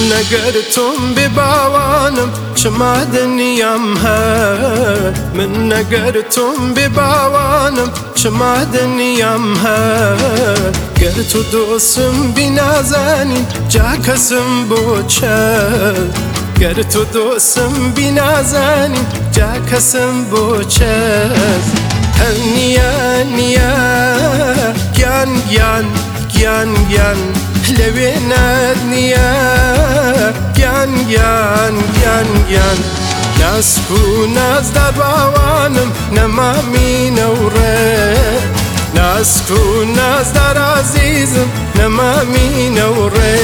نگرتم بباوانم چما دنیام هر من نگرتم بباوانم چما دنیام هر گر تو دوستم بنازنین جا کسم بوچه گر تو دوستم بنازنین جا کسم بوچه هر نیا نیا گیان گیان گیان گیان لبناد نیا گیان گیان گیان گیان ناز کو ناز در باوانم نمامی نوره ناز کو ناز در عزیزم نمامی نوره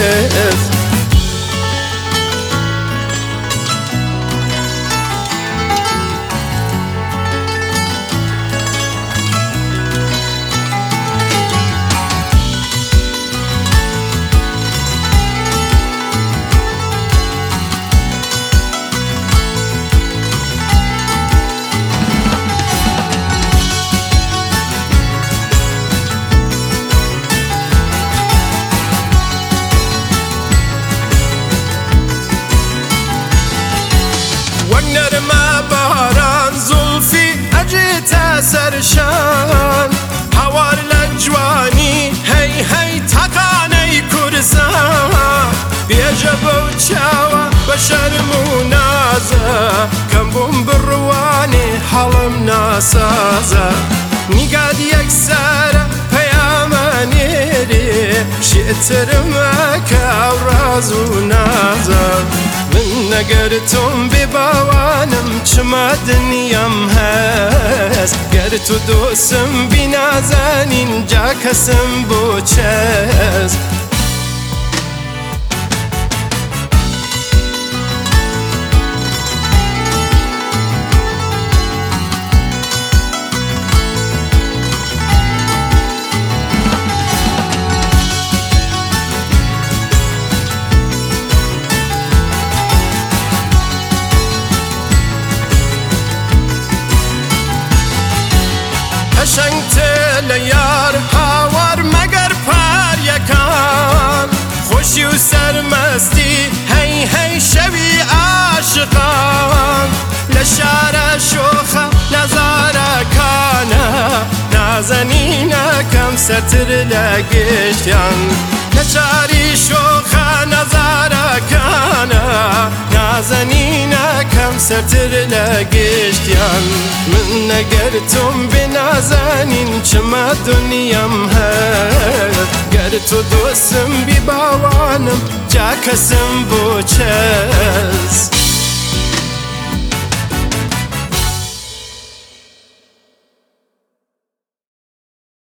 نرمه باران زلفی اجیت سرشان هوار لجوانی هی هی تقانی کرسان بیجه بوچاوه بشرم و نازه کم بوم بروانی حالم ناسازه نگاد یک سره پیامانیری شیطرمه که راز و نازه من نگرتم بباوانم چما دنیام هست گر تو دوستم بنازنین جا کسم بوچست قشنگ تل یار هاور مگر پر یکان خوشی و سرمستی هی هی شوی عاشقان لشار شوخه نظاره کانه نازنینه کم ستر لگشتیان لشاری شوخه نظاره کانه نازنینه کم ستر لگشتیان من نگرتم بنازنین چما دنیام هر گر تو دوستم بباوانم جا کسم بوچه